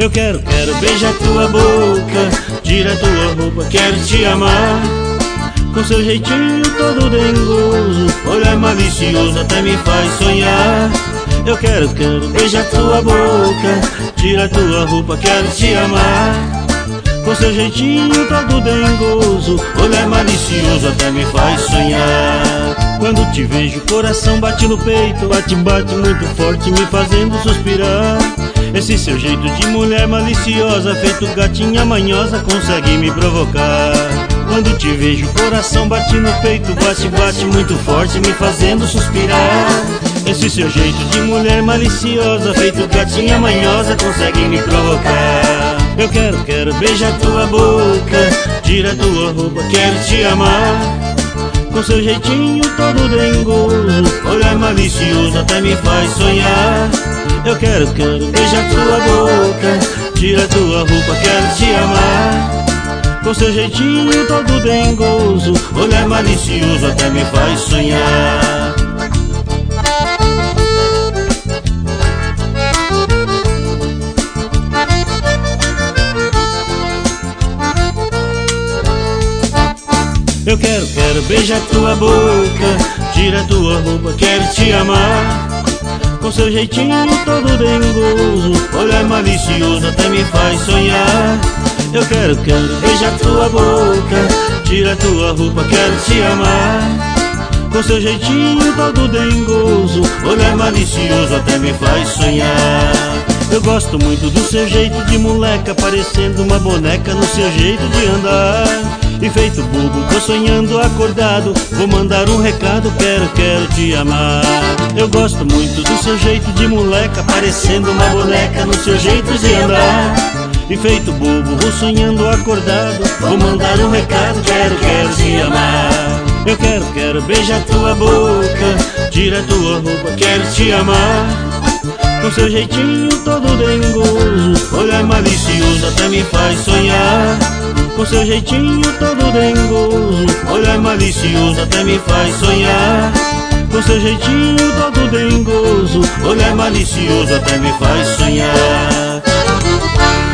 quero beijar tua boca, tira tua roupa, quero te amar. Com seu jeitinho todo dengoso, olhar malicioso até me faz sonhar. Eu quero beijar tua boca, tira tua roupa, quero te amar. Com seu jeitinho todo dengoso, olhar malicioso até me faz sonhar. Quando te vejo o coração bate no peito, bate, bate muito forte me fazendo suspirar. Esse seu jeito de mulher maliciosa, feito gatinha manhosa, consegue me provocar. Quando te vejo o coração bate no peito, bate, bate muito forte me fazendo suspirar. Esse seu jeito de mulher maliciosa, feito gatinha manhosa, consegue me provocar. Eu quero beijar tua boca, tira tua roupa, quero te amar. Com seu jeitinho todo dengoso, olhar malicioso até me faz sonhar. Eu quero beijar tua boca, tira tua roupa, quero te amar. Com seu jeitinho todo dengoso, olhar malicioso até me faz sonhar. Eu quero beijar tua boca, tira tua roupa, quero te amar. Com seu jeitinho todo dengoso, olhar malicioso até me faz sonhar. Eu quero beijar tua boca, tira tua roupa, quero te amar. Com seu jeitinho todo dengoso, olhar malicioso até me faz sonhar. Eu gosto muito do seu jeito de moleca, parecendo uma boneca no seu jeito de andar. E feito bobo, tô sonhando acordado, vou mandar um recado, quero te amar. Eu gosto muito do seu jeito de moleca, parecendo uma boneca no seu jeito de andar. E feito bobo, vou sonhando acordado, vou mandar um recado, quero te amar. Eu quero beijar tua boca, tira tua roupa, quero te amar. Com seu jeitinho todo dengoso, olhar malicioso até me faz sonhar. Com seu jeitinho todo dengoso, olhar malicioso até me faz sonhar. Com seu jeitinho todo dengoso, olhar malicioso até me faz sonhar.